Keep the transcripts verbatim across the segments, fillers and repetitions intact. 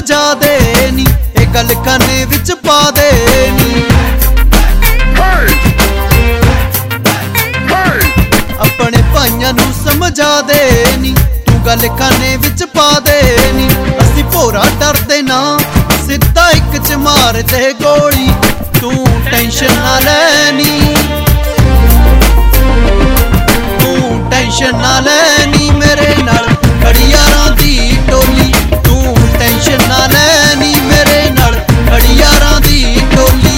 समझा दे नी, ये गल खाने विच पा दे नी। अपने भाइयां नू समझा दे नी, तू गल खाने विच पा दे नी। असी भोरा डरदे ना, सिद्धा इक च मार दे गोली, तू टेंशन ना लैनी, तू टेंशन ना लैनी। मेरे नाल खड़ी यारां दी टोली, तू टेंशन ना लैनी। मेरे नाल खड़ी यारां दी टोली।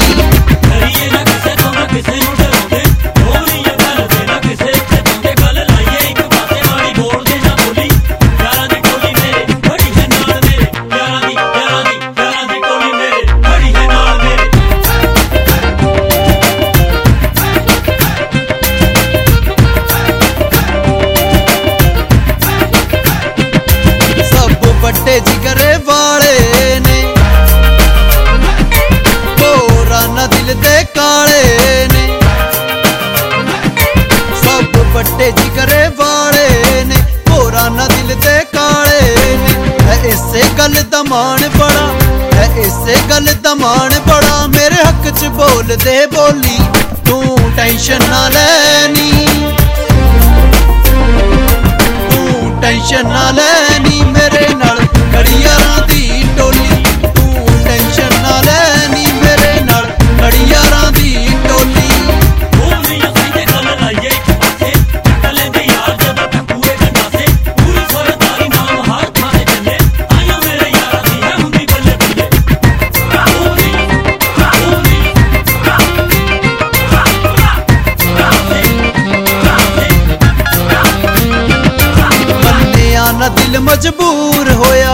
बड़े जिगरे वाले ने, भोरा ना दिल दे काले ने। सब बड़े जिगरे वाले ने, भोरा ना दिल दे काले ने। है इसे गल दा मान बड़ा, है इसे गल दा मान बड़ा। मेरे हक च बोल दे बोली, तू टेंशन ना लैनी, तू टेंशन ना लैनी। मेरे नाल खड़ी यारां दी टोली, तू टेंशन ना लैनी। मेरे नाल खड़ी यारां दी टोली। ना दिल मजबूर होया,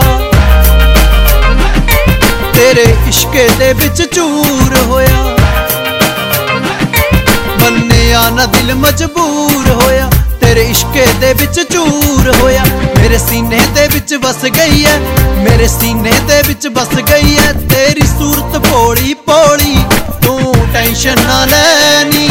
तेरे इश्के दे विच चूर होया। मन्निया ना दिल मजबूर होया, तेरे इश्के दे विच चूर होया। मेरे सीने दे विच बस गई है, मेरे सीने दे विच बस गई है। तेरी सूरत भोली भोली, तू टेंशन ना लैनी,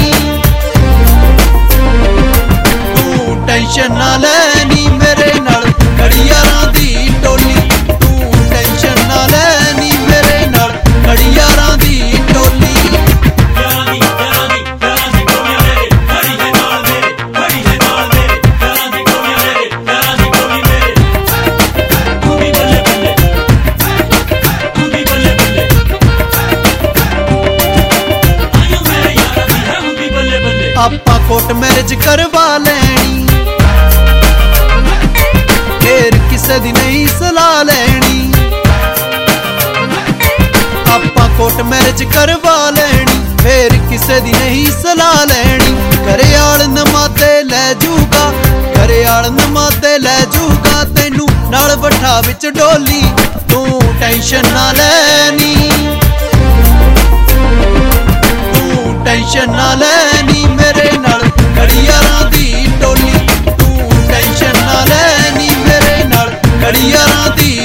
तू टेंशन ना लैनी। मेरे नाल खड़ी यारां दी टोली, तू टेंशन ना लैनी। मेरे नाल खड़ी यारां दी टोली। आपां कोर्ट मैरिज करवा लैनी, फिर किसे दी नहीं सलाह लैनी। आपां कोर्ट मैरिज करवा लैनी, फिर किसे दी नहीं सलाह लैनी। घरे आल नमाते लै जूगा, घरे आल नमाते लै जूगा। तैनू नाल बठा विच डोली, तू टेंशन ना लैनी, तू टेंशन ना लैनी। मेरे नाल खड़ी यारां दी टोली, तू टेंशन ना लैनी। मेरे नाल खड़ी यारां दी